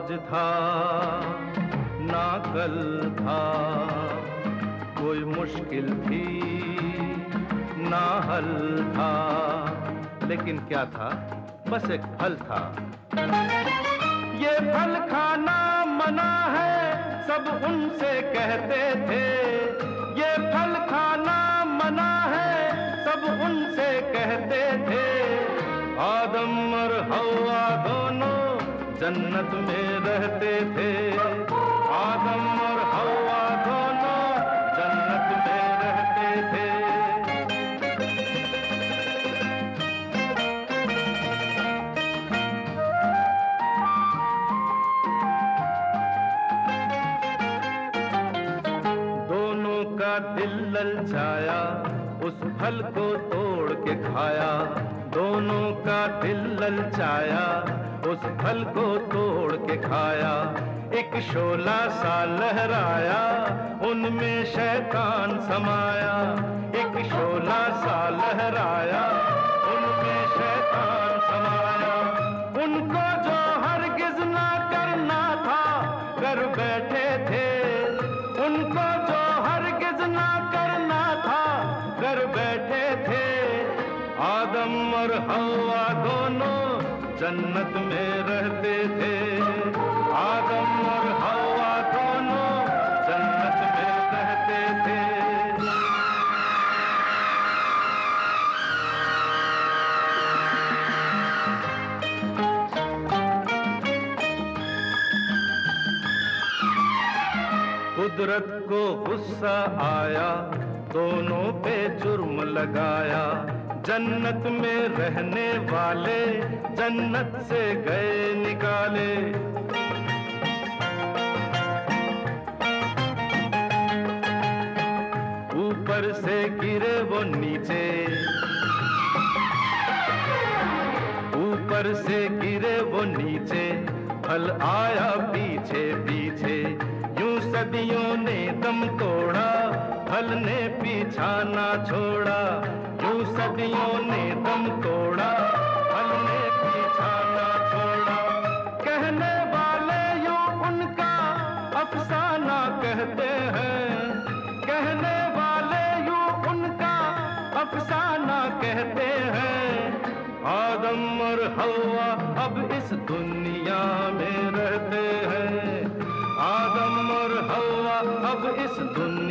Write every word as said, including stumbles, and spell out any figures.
आज था ना कल था, कोई मुश्किल थी ना हल था, लेकिन क्या था, बस एक फल था। ये फल खाना मना है सब उनसे कहते थे, ये फल खाना मना है सब उनसे कहते थे। आदम और हव्वा दोनों जन्नत में रहते थे, आदम और हव्वा दोनों जन्नत में रहते थे। दोनों का दिल ललचाया, उस फल को तोड़ के खाया, दोनों का दिल ललचाया, उस फल को तोड़ के खाया। एक शोला सा लहराया, उनमें शैतान समाया, एक शोला सा लहराया, उनमें शैतान समाया। उनको जो हरगिज ना करना था कर बैठे थे, उनको जो हरगिज ना करना था कर बैठे थे। आदम और हव्वा दोनों जन्नत में रहते थे, आदम और हव्वा दोनों जन्नत में रहते थे। कुदरत को गुस्सा आया, दोनों पे जुर्म लगाया, जन्नत में रहने वाले जन्नत से गए निकाले। ऊपर से गिरे वो नीचे, ऊपर से गिरे वो नीचे, फल आया पीछे पीछे। यूं सदियों ने दम तोड़ा, फल ने पीछा ना छोड़ा, यूं सदियों ने दम तोड़ा, फल ने पीछा ना छोड़ा। कहने वाले यूं उनका अफसाना कहते हैं, कहने वाले यूं उनका अफसाना कहते हैं। आदम और हव्वा अब इस दुनिया में रहते हैं, आदम और हव्वा अब इस दुनिया